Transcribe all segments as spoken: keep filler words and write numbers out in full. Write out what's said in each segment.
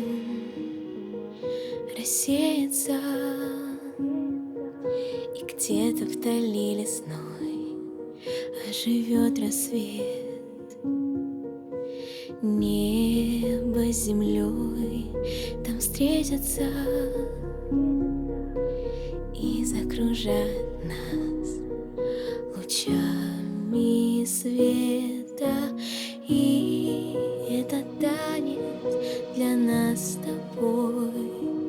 рассеется, и где-то вдали лесной оживет рассвет. Небо с землей там встретятся и закружат нас лучами света. И это танец для нас с тобой,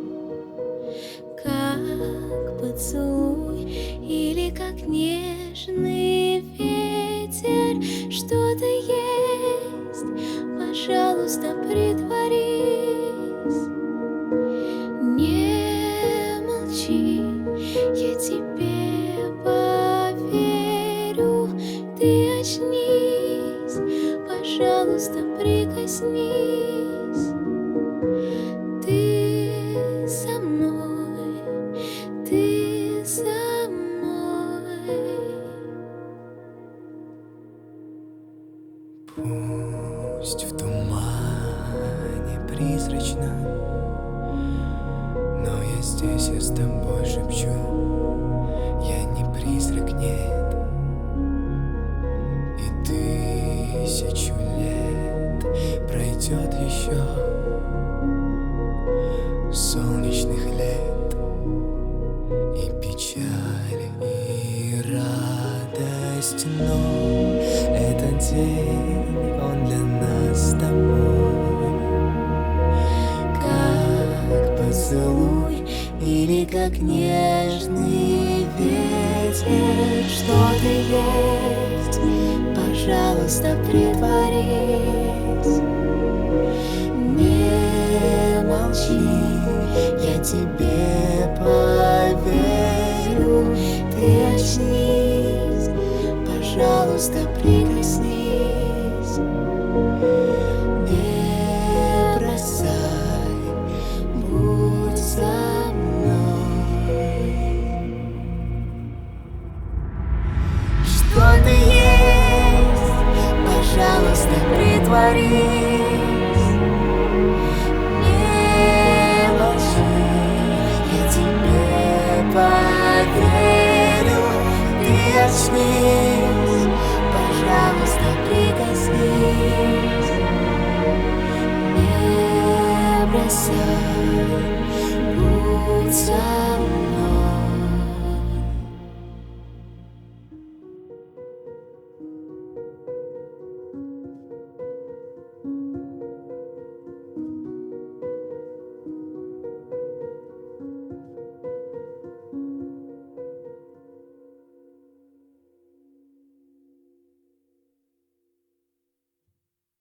как поцелуй или как нежный ветер. Что-то есть, пожалуйста, притворись. Не молчи, я тебе поверю. Ты очнись, пожалуйста, прикоснись. Ты со мной, ты со мной. Пусть в тумане призрачно, но я здесь, я с тобой шепчу. Я не призрак, нет, и тысячу лет пройдет еще солнечных лет, и печаль, и радость, но этот день, он для нас с тобой, как поцелуй или как нежный ветер. Что-то есть, пожалуйста, притворись. Не молчи, я тебе поверю. Ты очнись, пожалуйста, прикоснись. Не бросай, будь со мной. Что-то есть, пожалуйста, притворись. Не молчи, я тебе поверю. Ты очнись, пожалуйста, прикоснись. Не бросай, будь со мной.